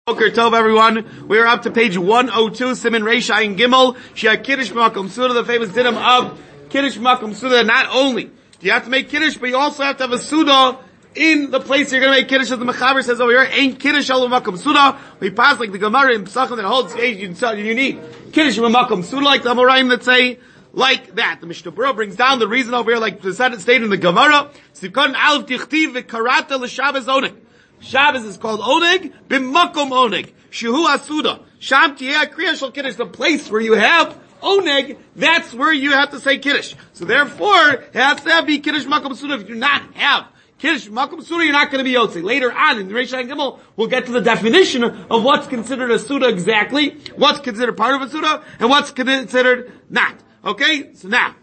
Boker Tov, everyone. We are up to page 102, Siman Reish Ayin Gimel. Shia Kiddush B'Makom Suda, the famous dinim of Kiddush B'Makom Suda. Not only do you have to make Kiddush, but you also have to have a Suda in the place you're going to make Kiddush. As the Mechaber says over here, ain't Kiddush al B'Makom Suda. We pass like the Gemara in Pesachim that holds, you need Kiddush B'Makom Suda, like the Amoraim that say like that. The Mishnah Berurah brings down the reason over here, like the stated in the Gemara. Sivkon Aleph Tichtiv V'Karata L'Shabbos Oneg. Shabbos is called Oneg, B'Makom Oneg. Shehu Asuda. Sham Tiyeh Kriya Shel Kiddush. The place where you have Oneg, that's where you have to say Kiddush. So therefore, it has to be Kiddush Makom Suda. If you do not have Kiddush Makom Suda, you're not going to be Yotze. Later on in the Reish Ayin Gimel, we'll get to the definition of what's considered a Suda exactly, what's considered part of a Suda, and what's considered not. Okay? So now,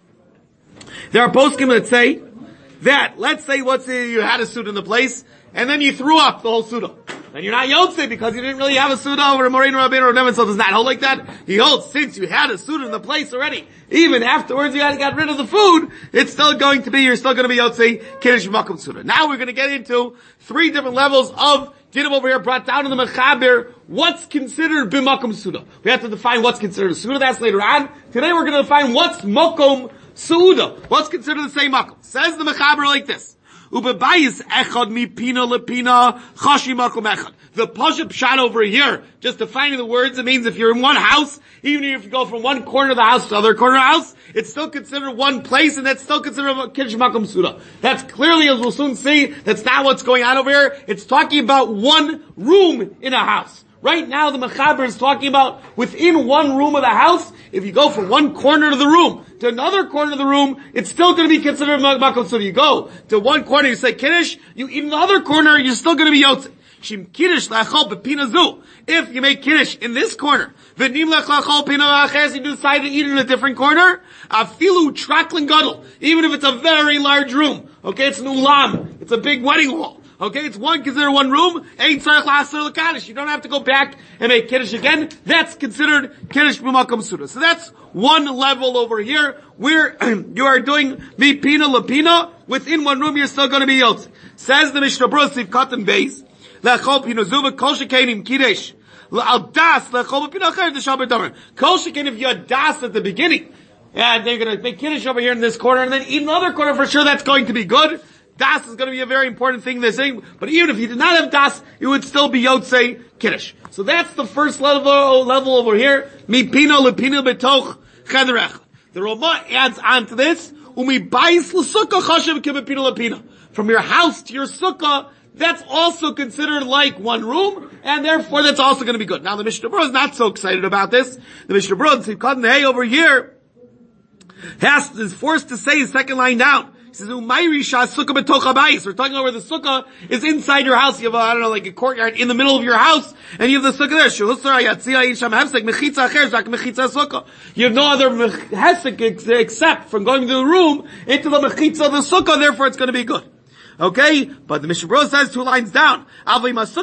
there are poskim that say that, let's say you had a Suda in the place, and then you threw up the whole Suda. Then you're not Yotze because you didn't really have a Suda over a Moreinu Rabbeinu or Neven, so does not hold like that. He holds, since you had a Suda in the place already, even afterwards you got rid of the food, it's still going to be, you're still going to be Yotze Kiddush B'Makom Suda. Now we're going to get into three different levels of dinim over here brought down in the Mechaber. What's considered B'Makom Suda? We have to define what's considered a Suda, that's later on. Today we're going to define what's Makom Suda. What's considered the same Makom? Says the Mechaber like this. Ubebayis echad mi pina lepina chashi makom echad. The pashup shot over here, just defining the words, it means if you're in one house, even if you go from one corner of the house to the other corner of the house, it's still considered one place, and that's still considered Kiddush Makom Suda. That's clearly, as we'll soon see, that's not what's going on over here. It's talking about one room in a house. Right now, the Mechaber is talking about within one room of the house, if you go from one corner of the room to another corner of the room, it's still going to be considered Makom Suda. You go to one corner, you say Kiddush, you eat in the other corner, you're still going to be Yotze. Shim Kiddush lachol b'pina zu. If you make Kiddush in this corner, v'nim lachol pina aches, you decide to eat in a different corner, afilu traklin gadol, even if it's a very large room. Okay, it's an ulam, it's a big wedding hall. Okay, it's considered one room. Ain't tzarich la'aser l'kaddish. You don't have to go back and make Kiddush again. That's considered Kiddush B'Makom Suda. So that's one level over here where you are doing mi pina l'pina. Within one room, you're still going to be Yotze. Says the Mishnah Berurah, Siv Katan Beis, lechol pina zuva kol shekenim kiddush la'al das lechol pina acher d'shaber damer. Kol sheken, if you had das at the beginning, and they're going to make Kiddush over here in this corner, and then eat in the other corner, for sure that's going to be good. Das is going to be a very important thing they're saying, but even if you did not have Das, you would still be Yotze Kiddush. So that's the first level over here. Mi pino lepino betoch chederech. The Rama adds on to this, umi bayis l'sukkah chashav kibepino lepino. From your house to your sukkah, that's also considered like one room, and therefore that's also going to be good. Now the Mishnah Berurah is not so excited about this. The Mishnah Berurah, Tzivkat Nehei over here, is forced to say his second line down. He says, we're talking about where the sukkah is inside your house. You have like a courtyard in the middle of your house, and you have the sukkah there. You have no other hesek except from going to the room into the mechitza of the sukkah, therefore it's going to be good. Okay? But the Mishnah Berurah says 2 lines down. If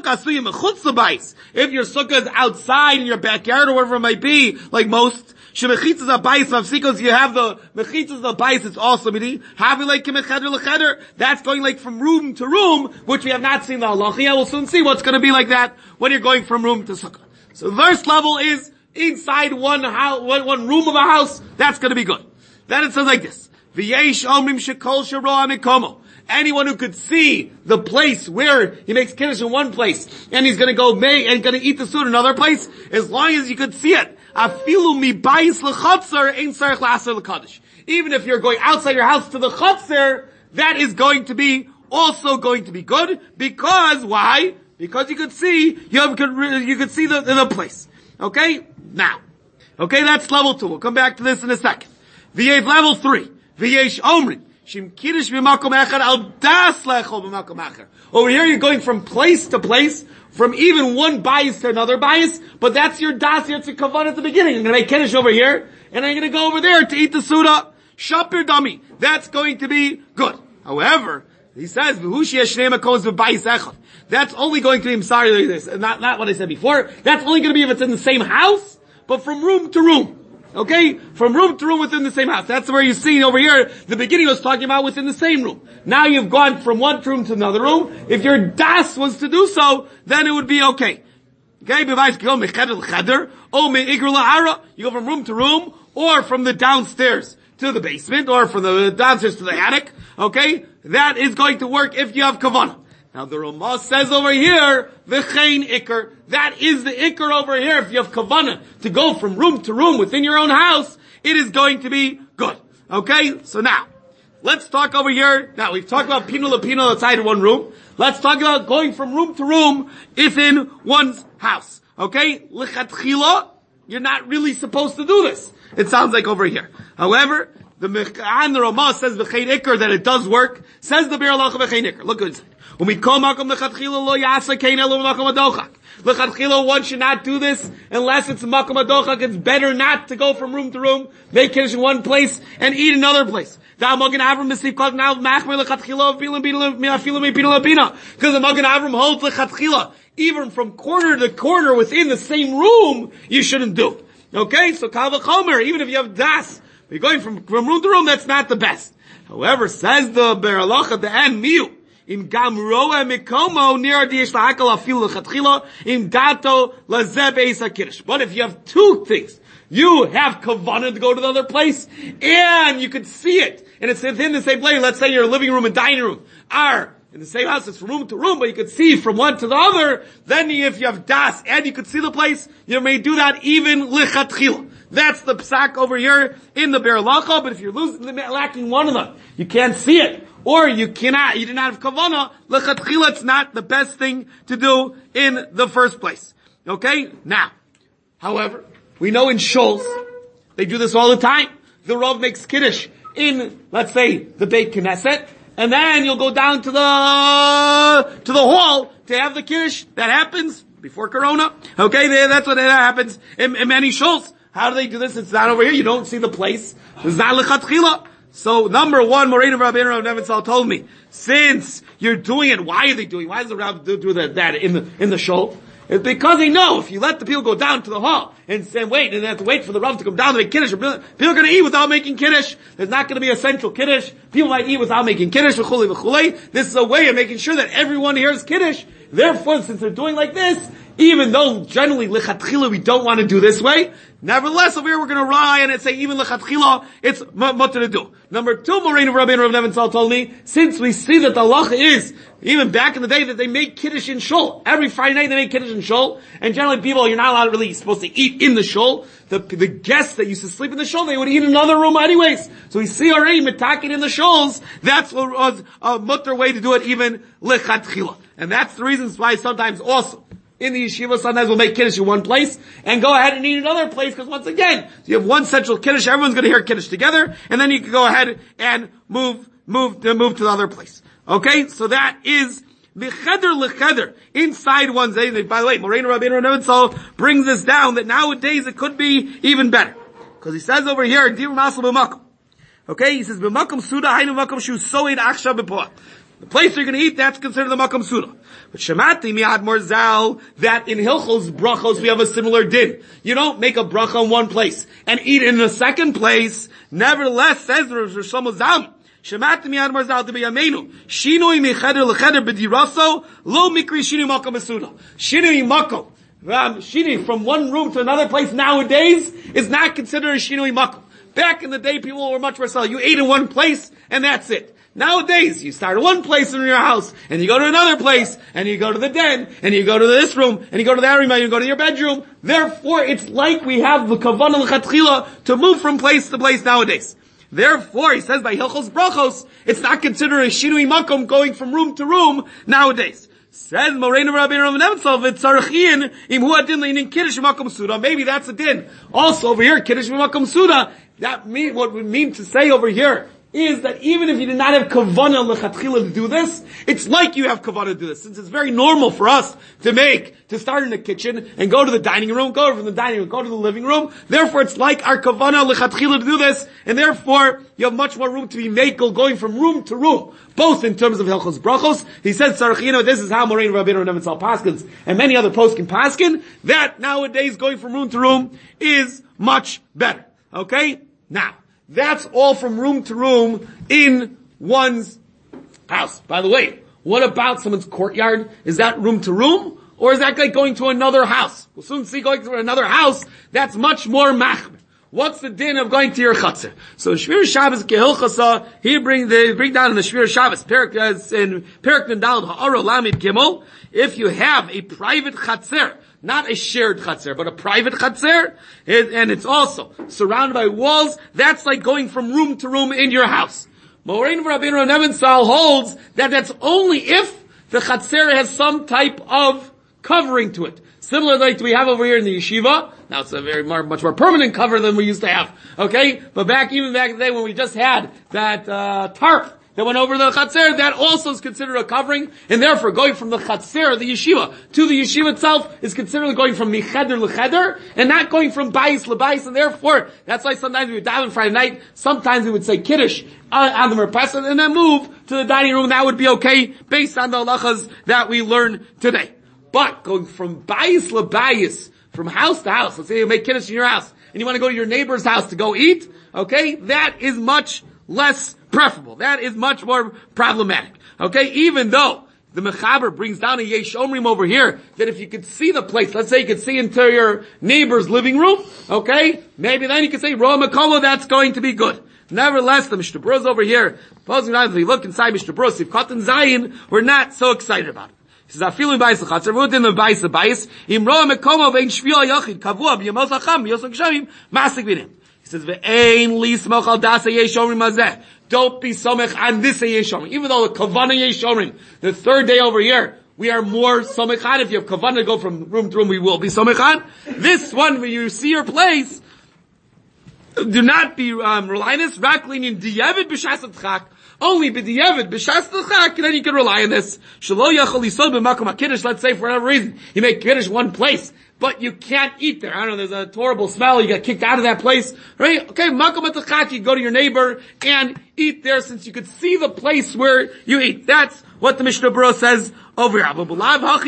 your sukkah is outside in your backyard or wherever it might be, like most, shemechitzas abayis mafsikos, you have the mechitzas abayis, it's also midi. Havi like kemecheder lecheder, that's going like from room to room, which we have not seen the halacha. We'll soon see what's going to be like that when you're going from room to sukkah. So the first level is inside one house, one room of a house, that's going to be good. Then it says like this. V'yesh omrim shekol shero amikomo. Anyone who could see the place where he makes Kiddush in one place, and he's going to go and going to eat the food in another place, as long as you could see it. Even if you're going outside your house to the chutzner, that is going to be also going to be good, because why? Because you could see, you could see the place. Okay? Now. Okay, that's level 2. We'll come back to this in a second. Level 3. V'yesh omri. Shim Kiddush b'makom echad al das lechol b'makom acher. Over here you're going from place to place, from even one bias to another bias, but that's your das, that's your kavanah at the beginning. I'm going to make Kiddush over here, and I'm going to go over there to eat the Suda. Shapir dami. That's going to be good. However, he says, v'hushi yeshnei makos v'bayis echad. That's only going to be, I'm sorry, this, not what I said before, that's only going to be if it's in the same house, but from room to room. Okay? From room to room within the same house. That's where you see over here, the beginning was talking about within the same room. Now you've gone from one room to another room. If your das was to do so, then it would be okay. Okay, you go from room to room, or from the downstairs to the basement, or from the downstairs to the attic. Okay, that is going to work if you have kavanah. Now the Ramah says over here, v'chein ikr. That is the ikr over here. If you have kavanah to go from room to room within your own house, it is going to be good. Okay, so now, let's talk over here. Now we've talked about pino lapino outside one room. Let's talk about going from room to room within one's house. Okay, lichatchila, you're not really supposed to do this. It sounds like over here. However, the Ramah says v'chein ikr that it does work. Says the Biur Halacha v'chein ikr. Look what it says. Lechatchila, one should not do this unless it's makom adochak. It's better not to go from room to room, make kiddush in one place and eat in another place. Because the Magen Avram holds lechatchila, even from corner to corner within the same room, you shouldn't do. Okay, so kal v'chomer, even if you have das, you're going from room to room, that's not the best. However, says the Biur Halacha at the end, miu. Im gam roa mikomo near dish la'akal afil lechatchila im dato lazeh beis hakiddush. But if you have two things, you have kavanah to go to the other place, and you could see it, and it's within the same place. Let's say your living room and dining room are in the same house. It's from room to room, but you could see from one to the other. Then if you have das and you could see the place, you may do that even lechatchila. That's the psak over here in the Biur Halacha. But if you're lacking one of them, you can't see it, or you do not have kavanah, lechatchila, it's not the best thing to do in the first place. Okay? Now, however, we know in shuls, they do this all the time. The Rav makes kiddush in, let's say, the Beit Knesset, and then you'll go down to the hall to have the kiddush. That happens before Corona. Okay? That's what happens in many shuls. How do they do this? It's not over here. You don't see the place. It's not lechatchila. So, number one, Moreinu Rabbeinu Rav Nebenzahl told me, since you're doing it, why are they doing? Why does the Rav do that in the shul? It's because they know if you let the people go down to the hall and wait, and they have to wait for the Rav to come down to make kiddush, people are going to eat without making kiddush. There's not going to be a central kiddush. People might eat without making kiddush. V'chulei v'chulei. This is a way of making sure that everyone hears kiddush. Therefore, since they're doing like this, even though generally lechatchila we don't want to do this way, nevertheless over here we're going to rely and say even lechatchila it's mutter to do. Number two, Moreinu Rabbeinu Rav Nebenzahl told me, since we see that the halacha is even back in the day that they make kiddush in shul. Every Friday night they make kiddush in shul, and generally people, you're not allowed really supposed to eat in the shul. The guests that used to sleep in the shul, they would eat in another room anyways. So we see already metakin in the shuls. That's what was a mutter way to do it, even lechatchila. And that's the reasons why sometimes also in the yeshiva, sometimes we'll make kiddush in one place and go ahead and eat another place, because once again, you have one central kiddush, everyone's going to hear kiddush together, and then you can go ahead and move to the other place. Okay, so that is Mecheder lecheder, inside one's day. By the way, Moreinu Rabbeinu Nebenzahl brings this down that nowadays it could be even better. Because he says over here, Dir Masal B'makom. Okay, he says, B'makom Suda, Hainu Makom Shu Soid Aksha B'poah. The place you're going to eat, that's considered the Makom Suda. But Shemati Mi'ad Morzal, that in Hilchos Brachos we have a similar din. You don't make a bracha in one place and eat in the second place. Nevertheless, says Rosh Zalman, Shemati Mi'ad Morzal to be Yamenu. Shinui Mecheder Lecheder B'diraso, Lo Mikri Shinui Makom Suda. Shinui Makom. Shinui from one room to another place nowadays is not considered a Shinui Makom. Back in the day, people were much more solid. You ate in one place, and that's it. Nowadays, you start at one place in your house, and you go to another place, and you go to the den, and you go to this room, and you go to the area, and you go to your bedroom. Therefore, it's like we have the kavanah l'chatchila to move from place to place nowadays. Therefore, he says by Hilchos Brachos, it's not considered a shinui makom going from room to room nowadays. Says Moreinu Rabbeinu Rav Nebenzahl, v'tzarchiyin im hu adin leinin kiddush v'makom suda. Maybe that's a din. Also over here, kiddush v'makom suda. What we mean to say over here is that even if you did not have kavanah l'chatchila to do this, it's like you have kavanah to do this. Since it's very normal for us to start in the kitchen and go to the dining room, go from the dining room, go to the living room. Therefore, it's like our kavanah l'chatchila to do this, and therefore, you have much more room to be makel going from room to room, both in terms of Hilchos Brachos. He says, this is how Moreinu Rabbeinu Nebenzahl paskins, and many other poskim paskin, that nowadays going from room to room is much better. Okay? Now, that's all from room to room in one's house. By the way, what about someone's courtyard? Is that room to room? Or is that like going to another house? We'll soon see going to another house. That's much more machmer. What's the din of going to your chatzir? So Shmir Shabbos Kehilchasa, they bring down in the Shmir Shabbos, in Perak Nindal Ha'ara Lamid Gimel, if you have a private chatzir, not a shared chatzir, but a private chatzir, and it's also surrounded by walls, that's like going from room to room in your house. Morein Rabbeinu Neven Sal holds that that's only if the chatzir has some type of covering to it. Similar like we have over here in the yeshiva. Now it's a much more permanent cover than we used to have. Okay? But even back in the day when we just had that, tarp that went over the chatzir, that also is considered a covering, and therefore going from the chatzir, the yeshiva, to the yeshiva itself is considered going from micheder lecheder, and not going from bayis lebayis, and therefore, that's why sometimes we would daven Friday night, sometimes we would say kiddush on the merpesah, and then move to the dining room. That would be okay, based on the halachas that we learn today. But going from bayis lebayis, from house to house, let's say you make kiddush in your house, and you want to go to your neighbor's house to go eat, okay, that is much less preferable. That is much more problematic. Okay, even though the Mechaber brings down a Yesh Omrim over here, that if you could see the place, let's say you could see into your neighbor's living room, okay, maybe then you could say, Roa Makolo, that's going to be good. Nevertheless, the Mishnah Berurah over here, if we look inside Mishnah Berurah, if Katan Zayin, we're not so excited about it. He says, "Afilu b'ayis l'chatzer, v'utin l'bayis l'bayis, im roa mekomo v'ein shviyah yachid, kavua b'yamos hacham, b'yosok shavim, masik v'nim." He says, "V'ein lismoch al das yesh omrim hazeh." Don't be somech on this yesh omrim. Even though the kavana yesh omrim, the third day over here, we are more somech on. If you have kavana to go from room to room, we will be somech on. This one, when you see your place, do not be relying on this. Raklin in diyevid b'shas atchak. Only b'diyevid b'shas atchak, and then you can rely on this. Shelo yachol yisod b'makom hakiddush. Let's say for whatever reason you make kiddush one place, but you can't eat there. I don't know. There's a horrible smell. You got kicked out of that place, right? Okay, makom atchak. You go to your neighbor and eat there, since you could see the place where you eat. That's what the Mishnah Berurah says over here. Don't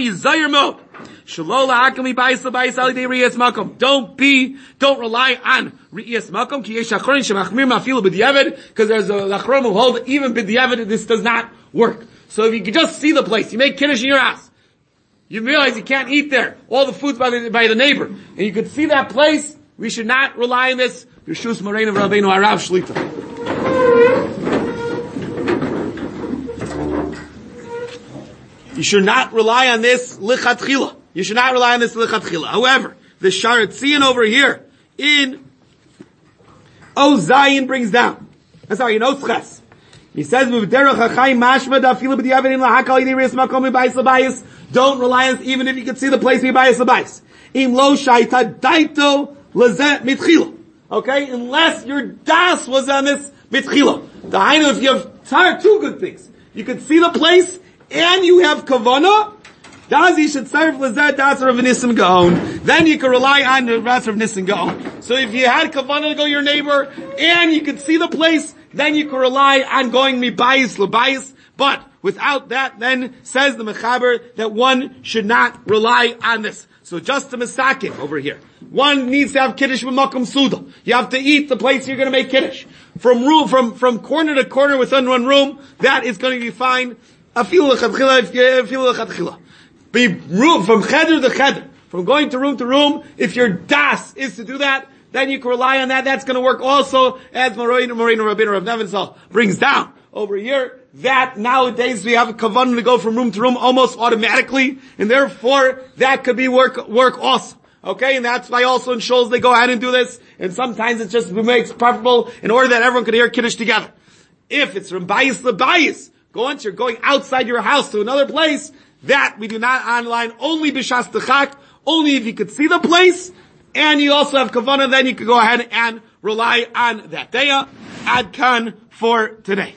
rely on Re'iyas Makom, because there's a Lachrom who hold that even b'diavad this does not work. So if you can just see the place, you make kiddush in your house, you realize you can't eat there, all the food's by the neighbor, and you could see that place, we should not rely on this. Rishus Morein of Rabbeinu Harav Shlita. You should not rely on this lichatchila. You should not rely on this lichatchila. However, the Sharetzian over here in Ozayin brings down. I'm sorry, in Otzches. He says, don't rely on this, even if you can see the place okay, unless your das was on this mitchila. If you have two good things, you can see the place and you have kavana, then you can rely on the rest of Nissen Gaon. So if you had kavana to go to your neighbor and you could see the place, then you can rely on going mibayis lebayis. But without that, then says the Mechaber that one should not rely on this. So just to misakin over here, one needs to have kiddush with makom suda. You have to eat the place you're going to make kiddush. From corner to corner within one room, that is going to be fine. Afilu lechatchila. Be room from cheder to cheder, from going to room, if your das is to do that, then you can rely on that. That's going to work also, as Moreinu Rabbeinu Rav Neven Sal brings down over here, that nowadays we have a kavanah to go from room to room almost automatically, and therefore that could be work also. Okay, and that's why also in shuls they go ahead and do this, and sometimes it just makes preferable in order that everyone could hear kiddush together. If it's from bayis lebayis, once you're going outside your house to another place, that we do not online, only b'shas techak, only if you could see the place, and you also have kavanah, then you could go ahead and rely on that. Deya, ad kan for today.